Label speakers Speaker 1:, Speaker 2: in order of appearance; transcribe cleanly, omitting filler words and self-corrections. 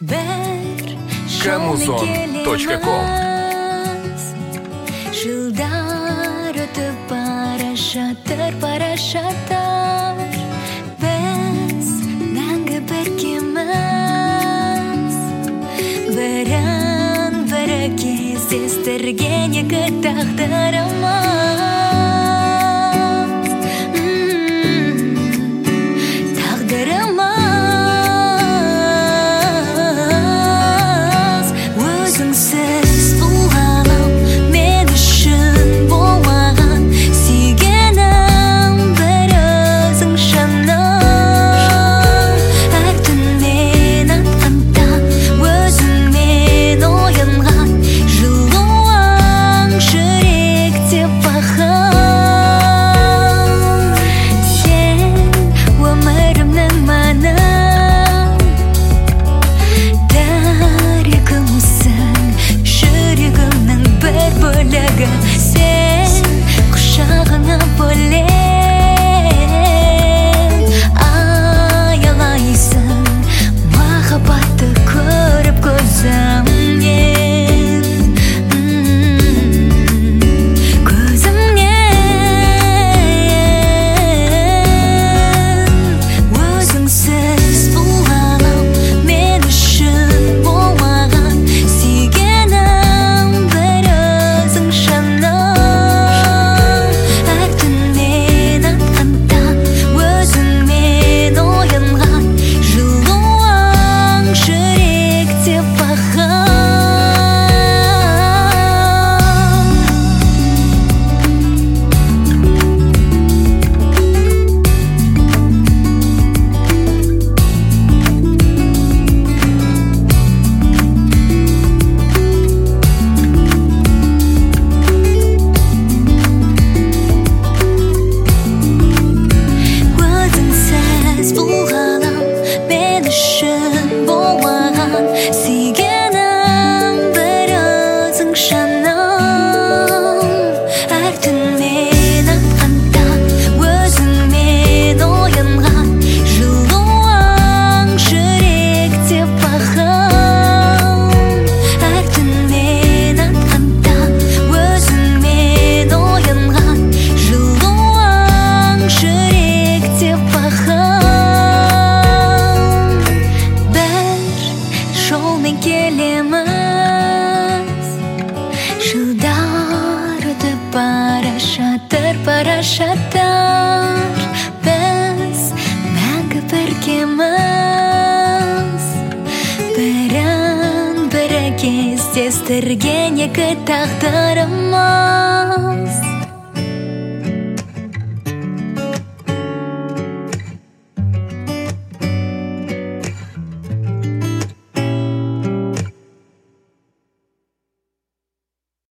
Speaker 1: Kamuzon.com.
Speaker 2: Жылдар өтіп бара жатыр, біз мәңгі біргеміз. Бірін-бірі кездестірген екі тағдырымыз. Өзіңсіз бұл ғалам мен үшін болмаған, сүйгенім бір өзің жаным. Әр түн мен атқан таң, өзіңмен оянған жылуың жүректе бақыт. Сен өмірімнің мәні, жүрегімнің бір бөлігі. Сен құшағыңа бөлен аялайсың махаббатты көріп көзімнен. Өзіңсіз бұл ғалам мен үшін болмаған, жылдар өтіп бара жатыр, біз мәңгі біргеміз. Бірін-бірі кездестірген екі тағдырымыз.